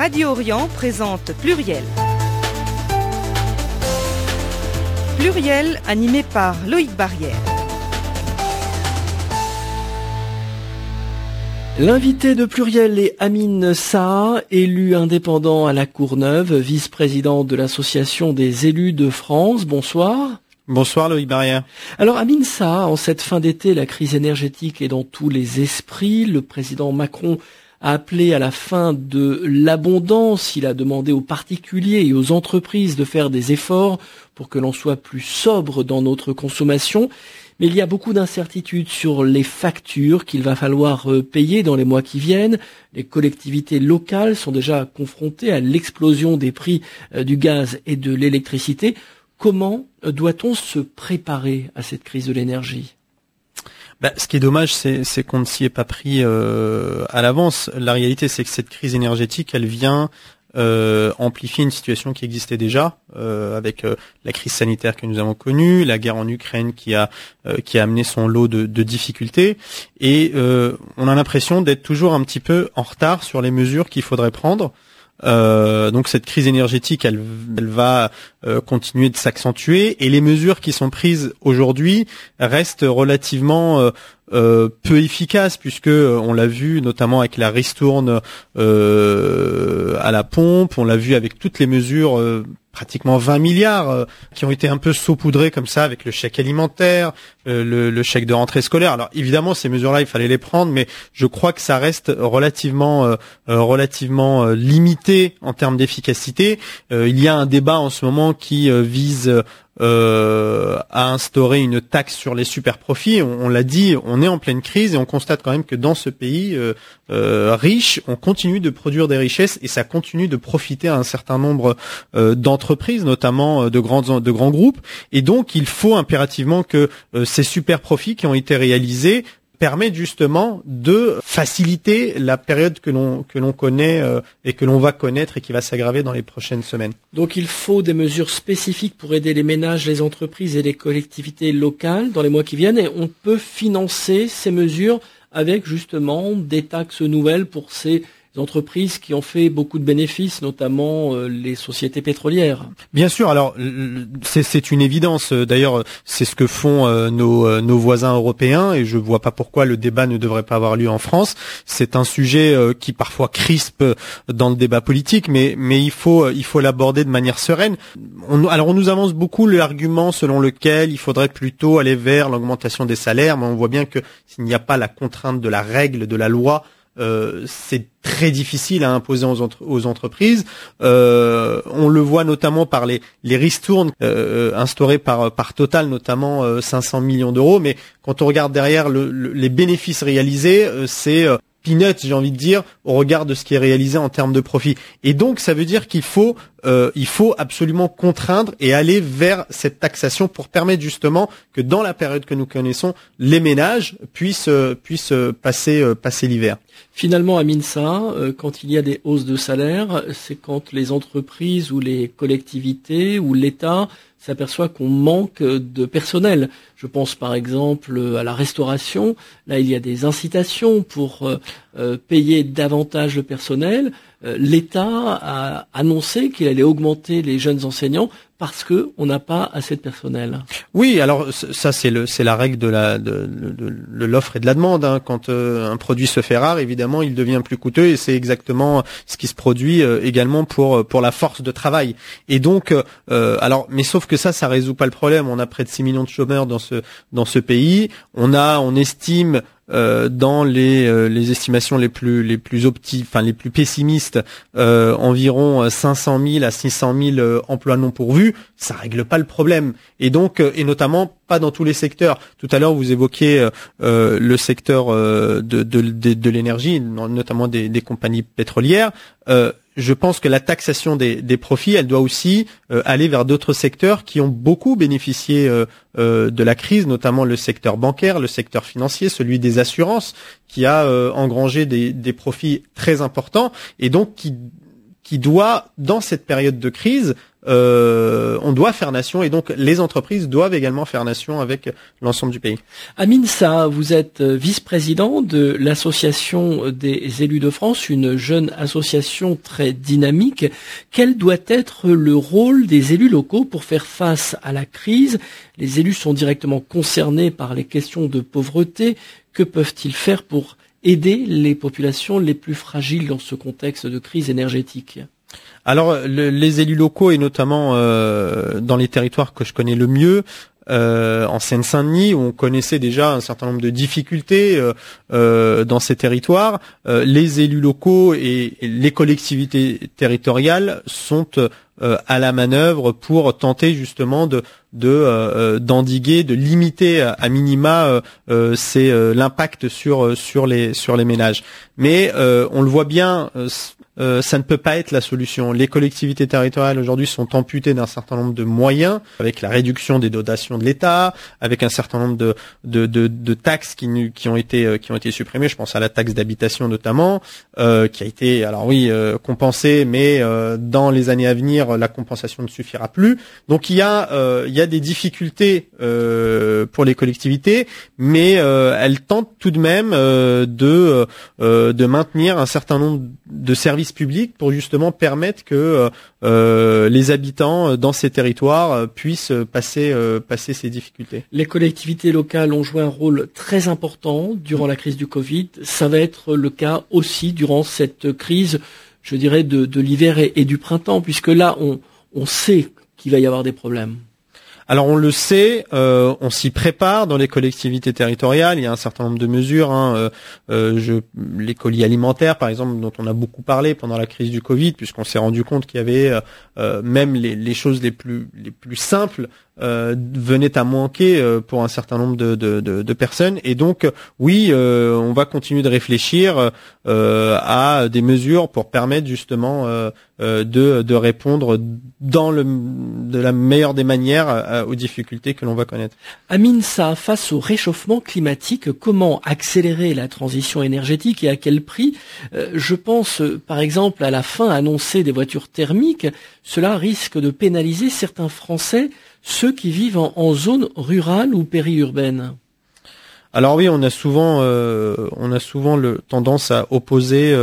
Radio Orient présente Pluriel. Pluriel animé par Loïc Barrière. L'invité de Pluriel est Amine Saha, élu indépendant à la Courneuve, vice-président de l'Association des élus de France. Bonsoir. Bonsoir Loïc Barrière. Alors Amine Saha, en cette fin d'été, la crise énergétique est dans tous les esprits. Le président Macron a appelé à la fin de l'abondance. Il a demandé aux particuliers et aux entreprises de faire des efforts pour que l'on soit plus sobre dans notre consommation. Mais il y a beaucoup d'incertitudes sur les factures qu'il va falloir payer dans les mois qui viennent. Les collectivités locales sont déjà confrontées à l'explosion des prix du gaz et de l'électricité. Comment doit-on se préparer à cette crise de l'énergie ? Ce qui est dommage, c'est qu'on ne s'y est pas pris à l'avance. La réalité, c'est que cette crise énergétique, elle vient amplifier une situation qui existait déjà, avec la crise sanitaire que nous avons connue, la guerre en Ukraine qui a amené son lot de difficultés, et on a l'impression d'être toujours un petit peu en retard sur les mesures qu'il faudrait prendre. Donc cette crise énergétique, elle va continuer de s'accentuer, et les mesures qui sont prises aujourd'hui restent relativement peu efficaces, puisque on l'a vu notamment avec la ristourne à la pompe, on l'a vu avec toutes les mesures, pratiquement 20 milliards qui ont été un peu saupoudrés comme ça avec le chèque alimentaire, le chèque de rentrée scolaire. Alors évidemment, ces mesures-là, il fallait les prendre, mais je crois que ça reste relativement limité en termes d'efficacité. Il y a un débat en ce moment qui vise à instaurer une taxe sur les super profits. On l'a dit, on est en pleine crise et on constate quand même que dans ce pays riche, on continue de produire des richesses et ça continue de profiter à un certain nombre d'entreprises, notamment de grands groupes. Et donc, il faut impérativement que ces super profits qui ont été réalisés permettent justement de faciliter la période que l'on connaît et que l'on va connaître et qui va s'aggraver dans les prochaines semaines. Donc il faut des mesures spécifiques pour aider les ménages, les entreprises et les collectivités locales dans les mois qui viennent, et on peut financer ces mesures avec justement des taxes nouvelles pour ces entreprises qui ont fait beaucoup de bénéfices, notamment les sociétés pétrolières. Bien sûr, alors c'est une évidence. D'ailleurs, c'est ce que font nos voisins européens, et je vois pas pourquoi le débat ne devrait pas avoir lieu en France. C'est un sujet qui parfois crispe dans le débat politique, mais il faut l'aborder de manière sereine. On nous avance beaucoup l'argument selon lequel il faudrait plutôt aller vers l'augmentation des salaires, mais on voit bien que s'il n'y a pas la contrainte de la règle, de la loi, c'est très difficile à imposer aux entreprises. On le voit notamment par les ristournes instaurées par Total, notamment 500 millions d'euros. Mais quand on regarde derrière les bénéfices réalisés, c'est peanuts, j'ai envie de dire, au regard de ce qui est réalisé en termes de profit. Et donc, ça veut dire qu'il faut absolument contraindre et aller vers cette taxation pour permettre justement que dans la période que nous connaissons, les ménages puissent passer l'hiver. Finalement, Amine Saha, quand il y a des hausses de salaire, c'est quand les entreprises ou les collectivités ou l'État s'aperçoit qu'on manque de personnel. Je pense par exemple à la restauration. Là, il y a des incitations pour payer davantage le personnel. L'État a annoncé qu'il allait augmenter les jeunes enseignants parce que on n'a pas assez de personnel. Oui, alors ça c'est la règle de l'offre et de la demande, hein. Quand un produit se fait rare, évidemment, il devient plus coûteux, et c'est exactement ce qui se produit également pour la force de travail. Et donc mais sauf que ça résout pas le problème. On a près de 6 millions de chômeurs dans ce pays. On estime dans les estimations les plus pessimistes, environ 500 000 à 600 000 emplois non pourvus. Ça règle pas le problème, et donc notamment pas dans tous les secteurs. Tout à l'heure, vous évoquiez le secteur de l'énergie, notamment des compagnies pétrolières. Je pense que la taxation des profits, elle doit aussi aller vers d'autres secteurs qui ont beaucoup bénéficié de la crise, notamment le secteur bancaire, le secteur financier, celui des assurances, qui a engrangé des profits très importants, et donc qui doit, dans cette période de crise, on doit faire nation, et donc les entreprises doivent également faire nation avec l'ensemble du pays. Amin Saha, vous êtes vice-président de l'Association des élus de France, une jeune association très dynamique. Quel doit être le rôle des élus locaux pour faire face à la crise? Les élus sont directement concernés par les questions de pauvreté. Que peuvent-ils faire pour aider les populations les plus fragiles dans ce contexte de crise énergétique? Alors, les élus locaux, et notamment dans les territoires que je connais le mieux, en Seine-Saint-Denis, où on connaissait déjà un certain nombre de difficultés dans ces territoires, les élus locaux et les collectivités territoriales sont à la manœuvre pour tenter justement d'endiguer, de limiter à minima l'impact sur les ménages. Mais on le voit bien, ça ne peut pas être la solution. Les collectivités territoriales aujourd'hui sont amputées d'un certain nombre de moyens, avec la réduction des dotations de l'État, avec un certain nombre de taxes qui ont été supprimées. Je pense à la taxe d'habitation notamment, qui a été compensée, mais dans les années à venir, la compensation ne suffira plus. Donc il y a des difficultés pour les collectivités, mais elles tentent tout de même de maintenir un certain nombre de services publics pour justement permettre que les habitants dans ces territoires puissent passer ces difficultés. Les collectivités locales ont joué un rôle très important durant la crise du Covid. Ça va être le cas aussi durant cette crise, je dirais, de l'hiver et du printemps, puisque là, on sait qu'il va y avoir des problèmes. Alors on le sait, on s'y prépare dans les collectivités territoriales. Il y a un certain nombre de mesures, les colis alimentaires par exemple, dont on a beaucoup parlé pendant la crise du Covid, puisqu'on s'est rendu compte qu'il y avait même les choses les plus simples venaient à manquer pour un certain nombre de personnes. Et donc oui, on va continuer de réfléchir à des mesures pour permettre justement de répondre de la meilleure des manières aux difficultés que l'on va connaître. Amin Saha, face au réchauffement climatique, comment accélérer la transition énergétique et à quel prix? Je pense par exemple à la fin annoncée des voitures thermiques. Cela risque de pénaliser certains Français, ceux qui vivent en zone rurale ou périurbaine. Alors oui, on a souvent tendance à opposer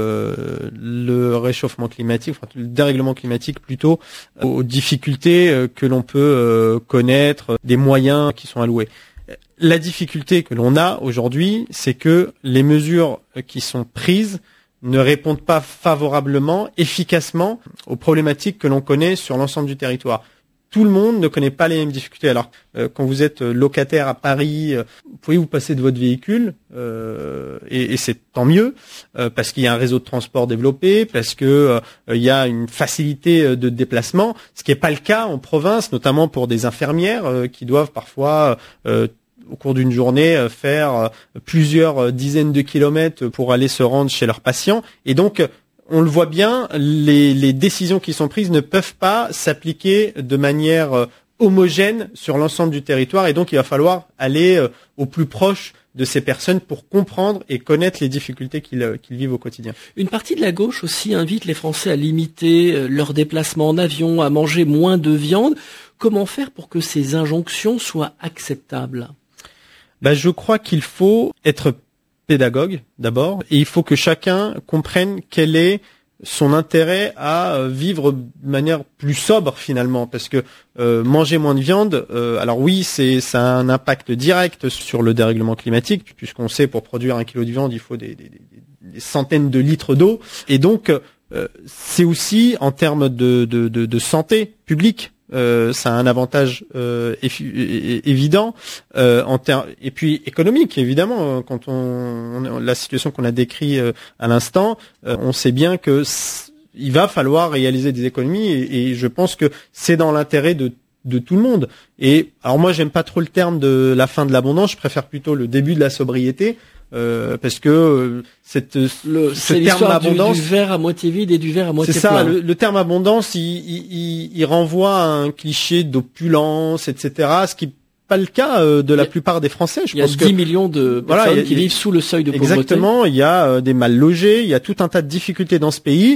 le réchauffement climatique, enfin le dérèglement climatique plutôt, aux difficultés que l'on peut connaître, des moyens qui sont alloués. La difficulté que l'on a aujourd'hui, c'est que les mesures qui sont prises ne répondent pas favorablement, efficacement aux problématiques que l'on connaît sur l'ensemble du territoire. Tout le monde ne connaît pas les mêmes difficultés. Alors, quand vous êtes locataire à Paris, vous pouvez vous passer de votre véhicule, et c'est tant mieux, parce qu'il y a un réseau de transport développé, parce que il y a une facilité de déplacement, ce qui n'est pas le cas en province, notamment pour des infirmières qui doivent parfois au cours d'une journée faire plusieurs dizaines de kilomètres pour aller se rendre chez leurs patients. Et donc, on le voit bien, les décisions qui sont prises ne peuvent pas s'appliquer de manière homogène sur l'ensemble du territoire, et donc il va falloir aller au plus proche de ces personnes pour comprendre et connaître les difficultés qu'ils vivent au quotidien. Une partie de la gauche aussi invite les Français à limiter leurs déplacements en avion, à manger moins de viande. Comment faire pour que ces injonctions soient acceptables? Je crois qu'il faut être pédagogue d'abord, et il faut que chacun comprenne quel est son intérêt à vivre de manière plus sobre finalement, parce que manger moins de viande, alors oui, ça a un impact direct sur le dérèglement climatique, puisqu'on sait pour produire 1 kilo de viande il faut des centaines de litres d'eau, et donc c'est aussi en termes de santé publique. Ça a un avantage évident et puis économique évidemment. Quand la situation qu'on a décrite à l'instant, on sait bien que il va falloir réaliser des économies, et je pense que c'est dans l'intérêt de tout le monde. Et alors moi j'aime pas trop le terme de la fin de l'abondance, je préfère plutôt le début de la sobriété. Parce que ce terme abondance, du verre à moitié vide et du verre à moitié plein. C'est ça. Le terme abondance, il renvoie à un cliché d'opulence, etc. Ce qui n'est pas le cas de la plupart des Français. Il y a 10 millions de personnes qui vivent sous le seuil de pauvreté. Exactement. Il y a des mal logés. Il y a tout un tas de difficultés dans ce pays.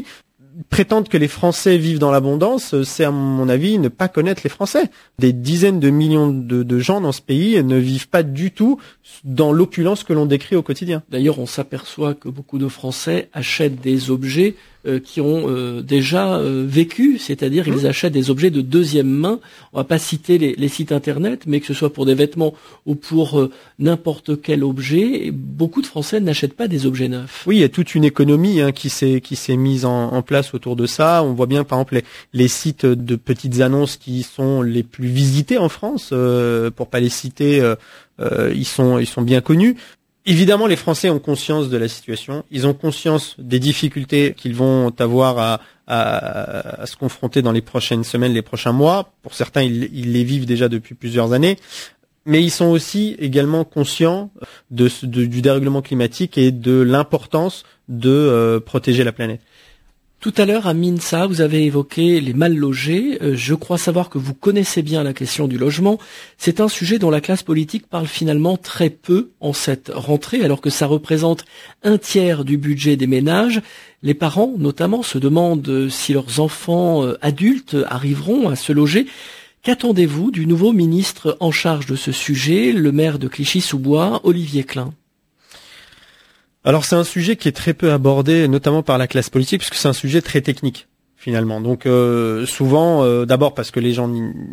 prétendre que les Français vivent dans l'abondance, c'est à mon avis ne pas connaître les Français. Des dizaines de millions de gens dans ce pays ne vivent pas du tout dans l'opulence que l'on décrit au quotidien. D'ailleurs, on s'aperçoit que beaucoup de Français achètent des objets qui ont déjà vécu, c'est-à-dire ils achètent des objets de deuxième main. On va pas citer les sites internet, mais que ce soit pour des vêtements ou pour n'importe quel objet, beaucoup de Français n'achètent pas des objets neufs. Oui, il y a toute une économie qui s'est mise en place autour de ça. On voit bien par exemple les sites de petites annonces qui sont les plus visités en France, pour pas les citer, ils sont bien connus. Évidemment, les Français ont conscience de la situation. Ils ont conscience des difficultés qu'ils vont avoir à se confronter dans les prochaines semaines, les prochains mois. Pour certains, ils les vivent déjà depuis plusieurs années. Mais ils sont aussi également conscients du dérèglement climatique et de l'importance de protéger la planète. Tout à l'heure, à Minsa, vous avez évoqué les mal logés. Je crois savoir que vous connaissez bien la question du logement. C'est un sujet dont la classe politique parle finalement très peu en cette rentrée, alors que ça représente 1/3 du budget des ménages. Les parents, notamment, se demandent si leurs enfants adultes arriveront à se loger. Qu'attendez-vous du nouveau ministre en charge de ce sujet, le maire de Clichy-sous-Bois, Olivier Klein ? Alors c'est un sujet qui est très peu abordé, notamment par la classe politique, puisque c'est un sujet très technique finalement. Donc souvent, d'abord parce que les gens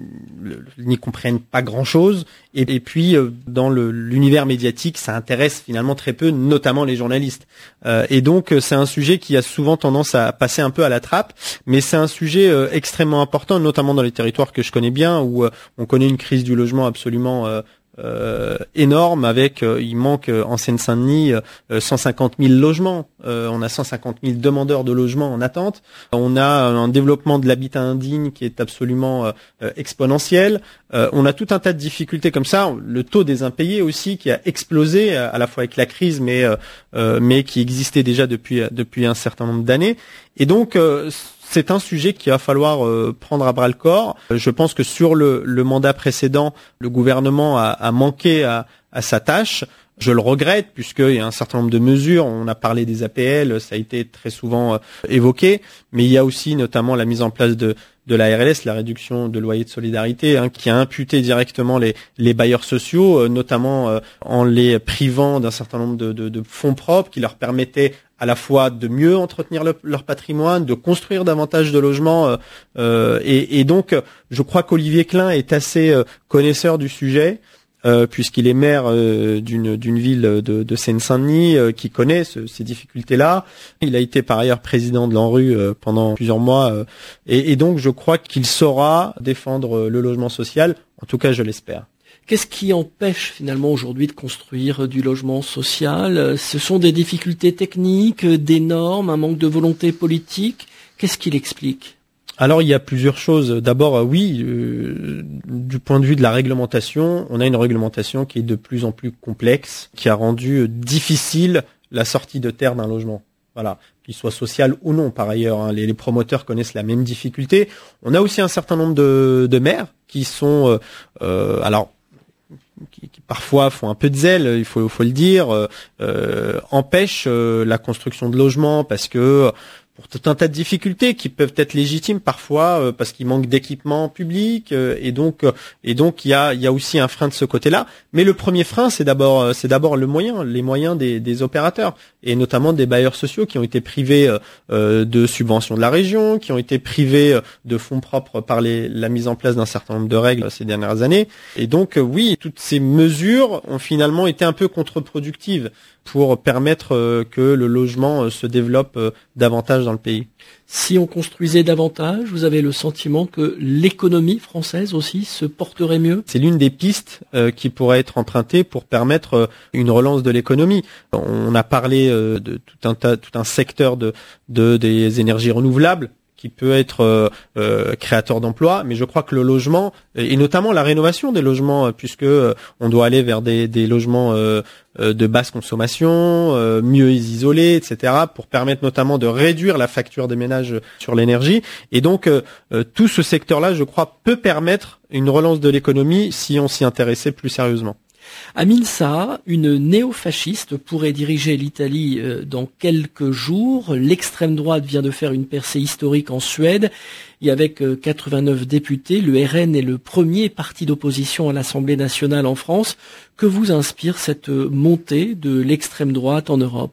n'y comprennent pas grand-chose, et puis dans l'univers médiatique, ça intéresse finalement très peu, notamment les journalistes. Et donc c'est un sujet qui a souvent tendance à passer un peu à la trappe, mais c'est un sujet extrêmement important, notamment dans les territoires que je connais bien, où on connaît une crise du logement absolument énorme, avec il manque en Seine-Saint-Denis 150 000 logements. On a 150 000 demandeurs de logements en attente. On a un développement de l'habitat indigne qui est absolument exponentiel. On a tout un tas de difficultés comme ça. Le taux des impayés aussi qui a explosé à la fois avec la crise, mais qui existait déjà depuis un certain nombre d'années. Et donc c'est un sujet qu'il va falloir prendre à bras le corps. Je pense que sur le mandat précédent, le gouvernement a manqué à sa tâche. Je le regrette, puisqu'il y a un certain nombre de mesures. On a parlé des APL, ça a été très souvent évoqué, mais il y a aussi notamment la mise en place de la RLS, la réduction de loyer de solidarité, qui a imputé directement les bailleurs sociaux, notamment en les privant d'un certain nombre de fonds propres qui leur permettaient à la fois de mieux entretenir leur patrimoine, de construire davantage de logements, et donc je crois qu'Olivier Klein est assez connaisseur du sujet, puisqu'il est maire d'une ville de Seine-Saint-Denis, qui connaît ces difficultés-là. Il a été par ailleurs président de l'ANRU pendant plusieurs mois, et donc je crois qu'il saura défendre le logement social, en tout cas je l'espère. Qu'est-ce qui empêche finalement aujourd'hui de construire du logement social ? Ce sont des difficultés techniques, des normes, un manque de volonté politique ? Qu'est-ce qui l'explique ? Alors il y a plusieurs choses. D'abord, oui, du point de vue de la réglementation, on a une réglementation qui est de plus en plus complexe, qui a rendu difficile la sortie de terre d'un logement. Voilà, qu'il soit social ou non par ailleurs. Les promoteurs connaissent la même difficulté. On a aussi un certain nombre de maires qui sont qui parfois font un peu de zèle, il faut le dire, empêchent la construction de logements parce que pour tout un tas de difficultés qui peuvent être légitimes parfois, parce qu'il manque d'équipements publics, et donc il y a aussi un frein de ce côté-là. Mais le premier frein, c'est d'abord les moyens des opérateurs, et notamment des bailleurs sociaux qui ont été privés de subventions de la région, qui ont été privés de fonds propres par la mise en place d'un certain nombre de règles ces dernières années. Et donc oui, toutes ces mesures ont finalement été un peu contre-productives pour permettre que le logement se développe davantage dans le pays. Si on construisait davantage, vous avez le sentiment que l'économie française aussi se porterait mieux ? C'est l'une des pistes qui pourrait être empruntée pour permettre une relance de l'économie. On a parlé de tout un secteur des énergies renouvelables qui peut être créateur d'emplois, mais je crois que le logement, et notamment la rénovation des logements, puisque on doit aller vers des logements de basse consommation, mieux isolés, etc., pour permettre notamment de réduire la facture des ménages sur l'énergie. Et donc tout ce secteur-là, je crois, peut permettre une relance de l'économie si on s'y intéressait plus sérieusement. Amin Saha, une néo-fasciste, pourrait diriger l'Italie dans quelques jours. L'extrême droite vient de faire une percée historique en Suède. Et avec 89 députés, le RN est le premier parti d'opposition à l'Assemblée nationale en France. Que vous inspire cette montée de l'extrême droite en Europe ?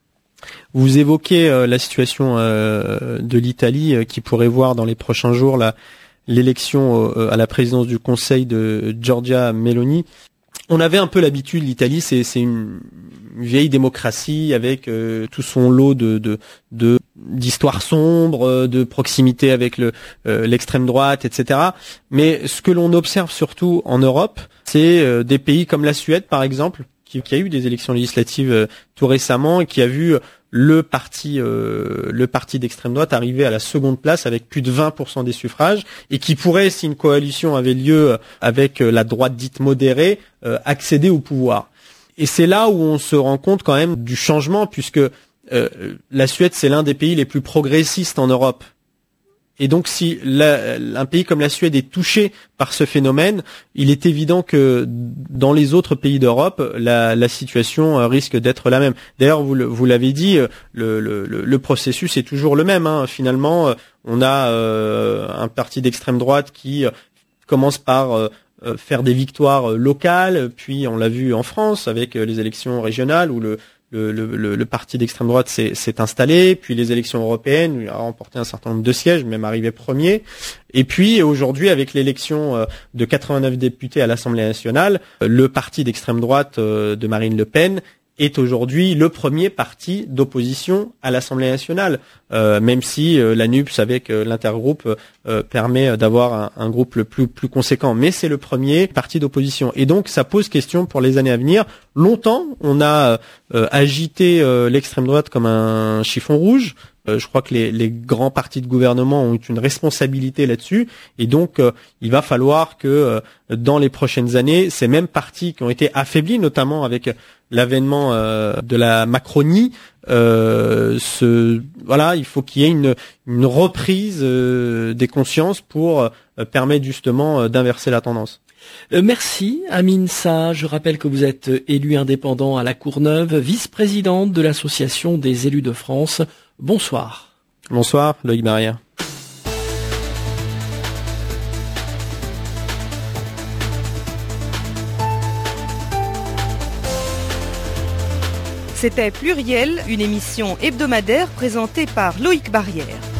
Vous évoquez la situation de l'Italie qui pourrait voir dans les prochains jours l'élection à la présidence du Conseil de Giorgia Meloni. On avait un peu l'habitude, l'Italie, c'est une vieille démocratie avec tout son lot d'histoires sombres, de proximité avec l'extrême droite, etc. Mais ce que l'on observe surtout en Europe, c'est des pays comme la Suède, par exemple, qui a eu des élections législatives tout récemment et qui a vu le parti d'extrême droite arriver à la seconde place avec plus de 20% des suffrages et qui pourrait, si une coalition avait lieu avec la droite dite modérée, accéder au pouvoir. Et c'est là où on se rend compte quand même du changement, puisque la Suède, c'est l'un des pays les plus progressistes en Europe. Et donc, si un pays comme la Suède est touché par ce phénomène, il est évident que dans les autres pays d'Europe, la situation risque d'être la même. D'ailleurs, vous l'avez dit, le processus est toujours le même. Hein. Finalement, on a un parti d'extrême droite qui commence par faire des victoires locales, puis on l'a vu en France avec les élections régionales où le parti d'extrême droite s'est installé, puis les élections européennes, il a remporté un certain nombre de sièges, même arrivé premier. Et puis aujourd'hui, avec l'élection de 89 députés à l'Assemblée nationale, le parti d'extrême droite de Marine Le Pen est aujourd'hui le premier parti d'opposition à l'Assemblée nationale, même si la NUPS avec l'intergroupe permet d'avoir un groupe le plus conséquent. Mais c'est le premier parti d'opposition. Et donc ça pose question pour les années à venir. Longtemps, on a agité l'extrême droite comme un chiffon rouge. Je crois que les grands partis de gouvernement ont une responsabilité là-dessus. Et donc, il va falloir que dans les prochaines années, ces mêmes partis qui ont été affaiblis, notamment avec l'avènement de la Macronie, il faut qu'il y ait une reprise des consciences pour permettre justement d'inverser la tendance. Merci Amin Saha. Je rappelle que vous êtes élu indépendant à La Courneuve, vice-présidente de l'Association des élus de France. Bonsoir. Bonsoir, Loïc Barrière. C'était Pluriel, une émission hebdomadaire présentée par Loïc Barrière.